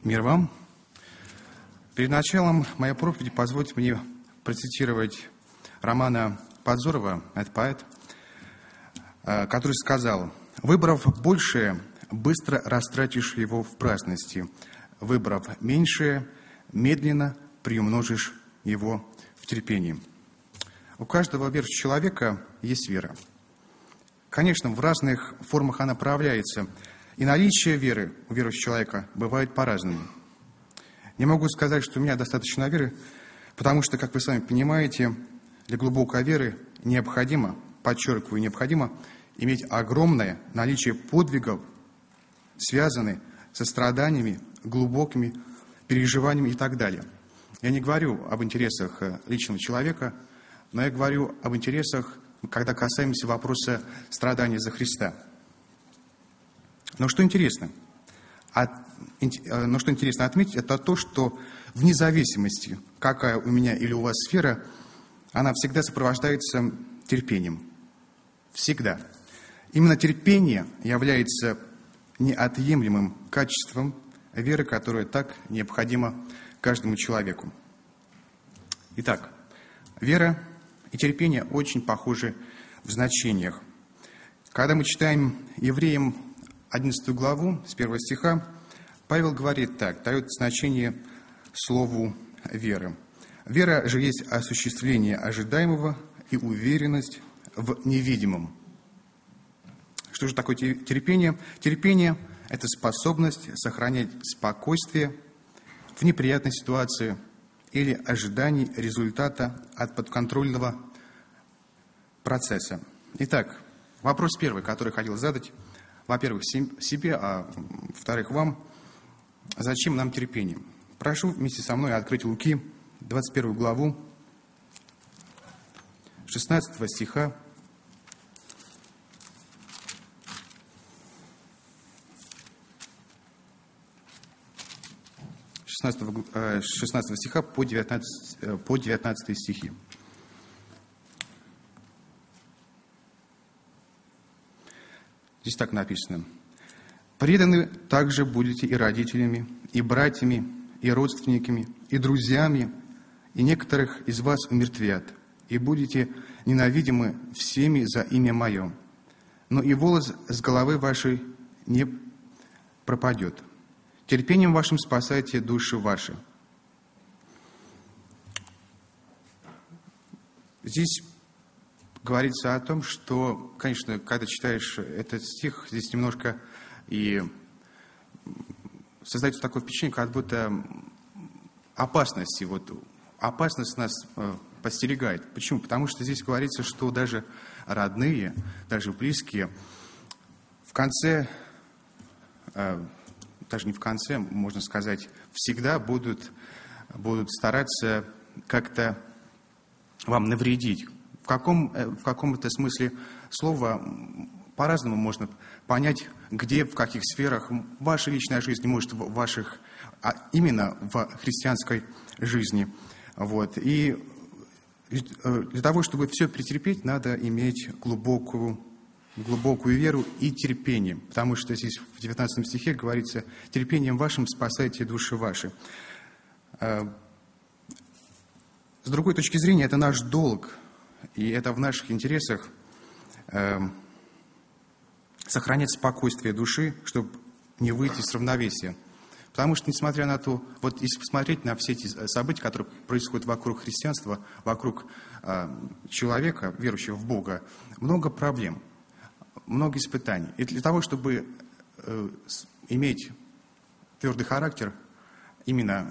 Мир вам. Перед началом моей проповеди позвольте мне процитировать Романа Подзорова, это поэт, который сказал: «Выбрав большее, быстро растратишь его в праздности. Выбрав меньшее, медленно приумножишь его в терпении». У каждого верующего человека есть вера. Конечно, в разных формах она проявляется, и наличие веры у верующего человека бывает по-разному. Не могу сказать, что у меня достаточно веры, потому что, как вы сами понимаете, для глубокой веры необходимо, подчеркиваю, необходимо иметь огромное наличие подвигов, связанных со страданиями, глубокими переживаниями и так далее. Я не говорю об интересах личного человека, но я говорю об интересах, когда касаемся вопроса страдания за Христа. Но что интересно отметить, это то, что вне зависимости, какая у меня или у вас сфера, она всегда сопровождается терпением. Всегда. Именно терпение является неотъемлемым качеством веры, которая так необходима каждому человеку. Итак, вера и терпение очень похожи в значениях. Когда мы читаем Евреям 11 главу, с 1 стиха, Павел говорит так, дает значение слову «вера». Вера же есть осуществление ожидаемого и уверенность в невидимом. Что же такое терпение? Терпение – это способность сохранять спокойствие в неприятной ситуации или ожидании результата от подконтрольного процесса. Итак, вопрос первый, который хотел задать. Во-первых, себе, а во-вторых, вам. Зачем нам терпение? Прошу вместе со мной открыть Луки, 21 главу, 16 стиха. 16 стиха по 19 стихи. Здесь так написано. «Преданы также будете и родителями, и братьями, и родственниками, и друзьями, и некоторых из вас умертвят, и будете ненавидимы всеми за имя Мое. Но и волос с головы вашей не пропадет. Терпением вашим спасайте души ваши». Здесь говорится о том, что, конечно, когда читаешь этот стих, здесь немножко и создается такое впечатление, как будто опасности. Опасность нас подстерегает. Почему? Потому что здесь говорится, что даже родные, даже близкие в конце, даже не в конце, можно сказать, всегда будут стараться как-то вам навредить. В каком-то смысле слова по-разному можно понять, где, в каких сферах ваша личная жизнь, может, именно в христианской жизни. И для того, чтобы все претерпеть, надо иметь глубокую веру и терпение. Потому что здесь в 19 стихе говорится: «Терпением вашим спасайте души ваши». С другой точки зрения, это наш долг. И это в наших интересах сохранять спокойствие души, чтобы не выйти из равновесия. Потому что, несмотря на то, если посмотреть на все эти события, которые происходят вокруг христианства, вокруг человека, верующего в Бога, много проблем, много испытаний. И для того, чтобы иметь твердый характер, именно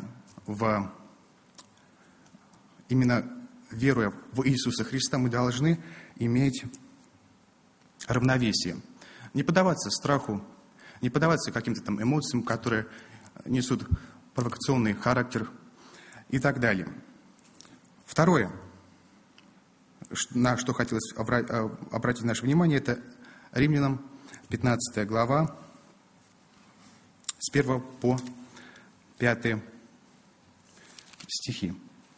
веруя в Иисуса Христа, мы должны иметь равновесие. Не поддаваться страху, не поддаваться каким-то там эмоциям, которые несут провокационный характер и так далее. Второе, на что хотелось обратить наше внимание, это Римлянам 15 глава, с 1 по 5 стихи.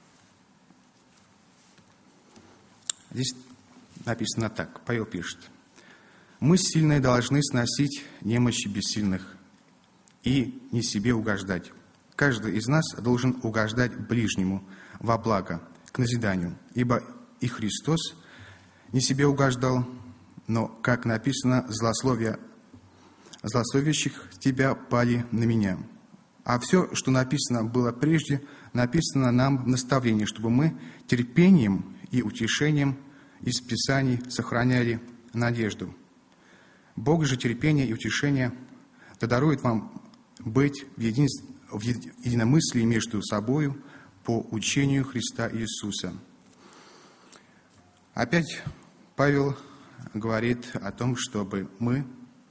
Здесь написано так, Павел пишет: «Мы, сильные, должны сносить немощи бессильных и не себе угождать. каждый из нас должен угождать ближнему во благо, к назиданию, ибо и Христос не себе угождал, но, как написано, злословящих тебя пали на меня. А все, что написано было прежде, написано нам в наставлении, чтобы мы терпением и утешением из Писаний сохраняли надежду. Бог же терпения и утешения да дарует вам быть в единомыслии между собою по учению Христа Иисуса. Опять Павел говорит о том, чтобы мы,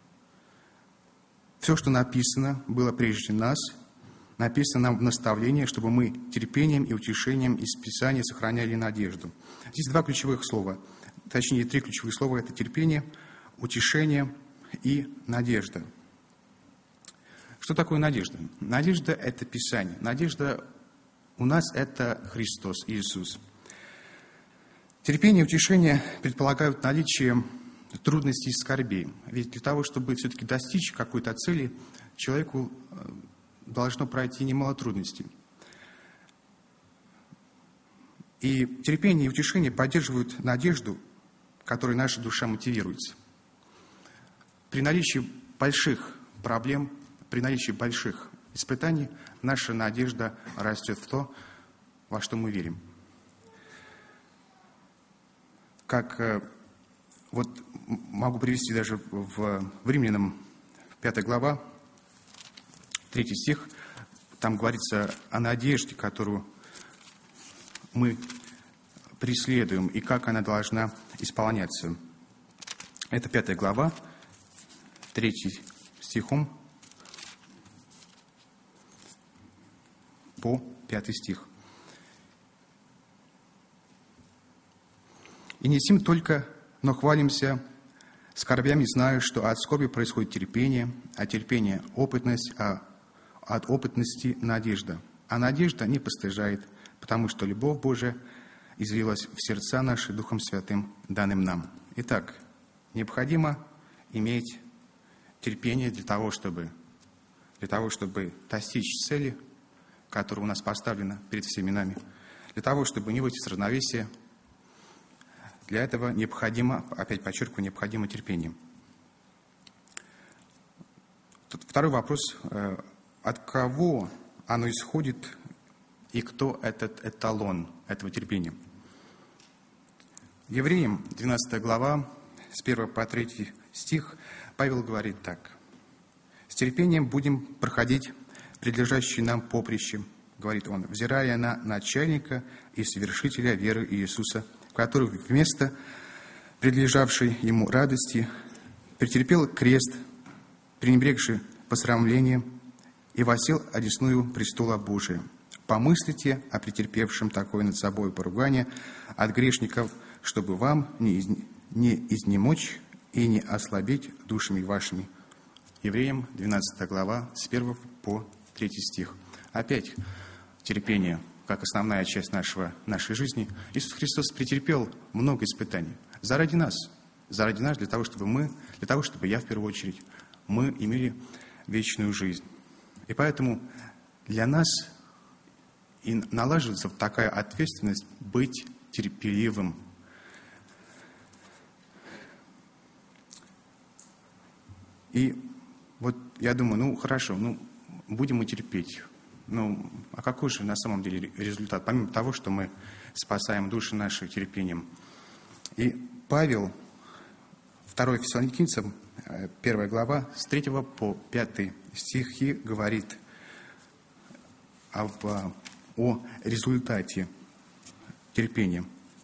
все, что написано, было прежде нас, написано нам в наставлении, чтобы мы терпением и утешением из Писания сохраняли надежду. Здесь два ключевых слова, точнее, три ключевых слова – это терпение, утешение и надежда. Что такое надежда? Надежда – это Писание. Надежда у нас – это Христос, Иисус. Терпение и утешение предполагают наличие трудностей и скорбей. Ведь для того, чтобы все-таки достичь какой-то цели, человеку должно пройти немало трудностей. И терпение и утешение поддерживают надежду, которой наша душа мотивируется. При наличии больших проблем, при наличии больших испытаний, наша надежда растет в то, во что мы верим. Как вот могу привести даже в Римлянам 5 глава, 3 стих, там говорится о надежде, которую мы преследуем, и как она должна исполняться. Это 5 глава, 3 стихом по 5 стих. «И не сим только, но хвалимся скорбями, зная, что от скорби происходит терпение, а терпение – опытность, а от опытности – надежда. А надежда не постыжает, потому что любовь Божия излилась в сердца наши Духом Святым, данным нам». Итак, необходимо иметь терпение для того, чтобы достичь цели, которая у нас поставлена перед всеми нами, для того, чтобы не выйти с равновесия. Для этого необходимо, опять подчеркиваю, необходимо терпение. Второй вопрос. От кого оно исходит и кто этот эталон этого терпения? Евреям, 12 глава, с 1 по 3 стих, Павел говорит так. «С терпением будем проходить предлежащие нам поприще, говорит он, взирая на начальника и совершителя веры Иисуса, который вместо предлежавшей ему радости претерпел крест, пренебрегший посрамлением, и воссел одесную престола Божия. Помыслите о претерпевшем такое над собой поругание от грешников, чтобы вам не изнемочь и не ослабеть душами вашими». Евреям, 12 глава, с 1 по 3 стих. Опять терпение, как основная часть нашей жизни. Иисус Христос претерпел много испытаний заради нас, для того, чтобы я в первую очередь, мы имели вечную жизнь. И поэтому для нас и налаживается такая ответственность быть терпеливым. И вот я думаю, хорошо, будем мы терпеть. А какой же на самом деле результат, помимо того, что мы спасаем души наши терпением? И Павел, 2 Фессалоникийцам, 1 глава, с 3 по 5 стихи говорит о результате терпения.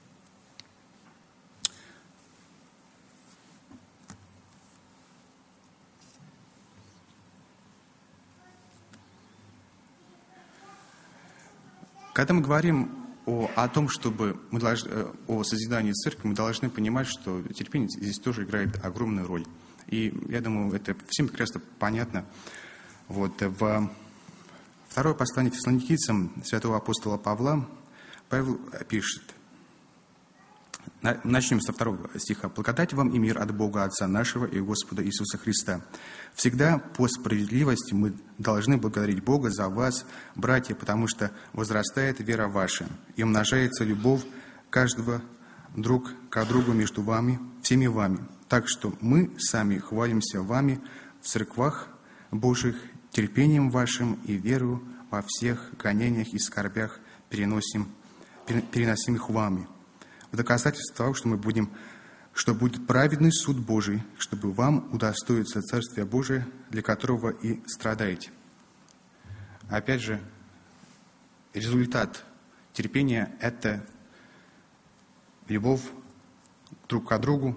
Когда мы говорим о том, о созидании церкви, мы должны понимать, что терпение здесь тоже играет огромную роль. И я думаю, это всем прекрасно понятно. Во второе послание Фессалоникийцам святого апостола Павла Павел пишет: Начнем со 2 стиха. «Благодать вам и мир от Бога Отца нашего и Господа Иисуса Христа. Всегда по справедливости мы должны благодарить Бога за вас, братья, потому что возрастает вера ваша и умножается любовь каждого друг к другу между вами, всеми вами. Так что мы сами хвалимся вами в церквах Божьих, терпением вашим и верою во всех гонениях и скорбях, переносимых вами. В доказательство того, что будет праведный суд Божий, чтобы вам удостоиться Царствия Божия, для которого и страдаете». Опять же, результат терпения – это любовь друг к другу,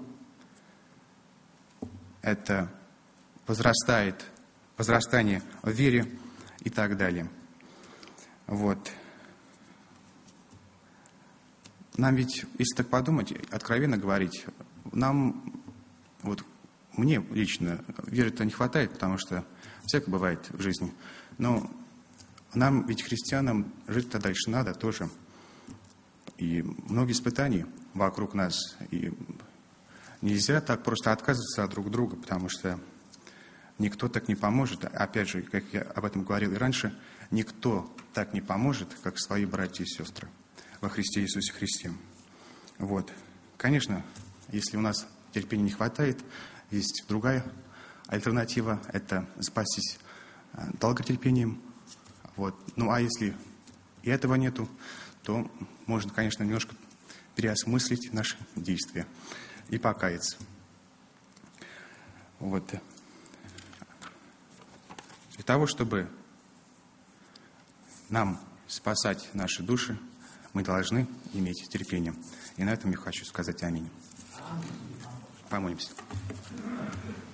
это возрастание в вере и так далее. Вот. Нам ведь, если так подумать, откровенно говорить, мне лично веры-то не хватает, потому что всякое бывает в жизни. Но нам, ведь христианам, жить-то дальше надо тоже. И много испытаний вокруг нас. И нельзя так просто отказываться от друг друга, потому что никто так не поможет. Опять же, как я об этом говорил и раньше, никто так не поможет, как свои братья и сестры во Христе Иисусе Христе. Вот. Конечно, если у нас терпения не хватает, есть другая альтернатива – это спастись долготерпением. Вот. Ну, а если и этого нету, то можно, конечно, немножко переосмыслить наши действия и покаяться. Вот. Для того, чтобы нам спасать наши души, мы должны иметь терпение. И на этом я хочу сказать аминь. Помолимся.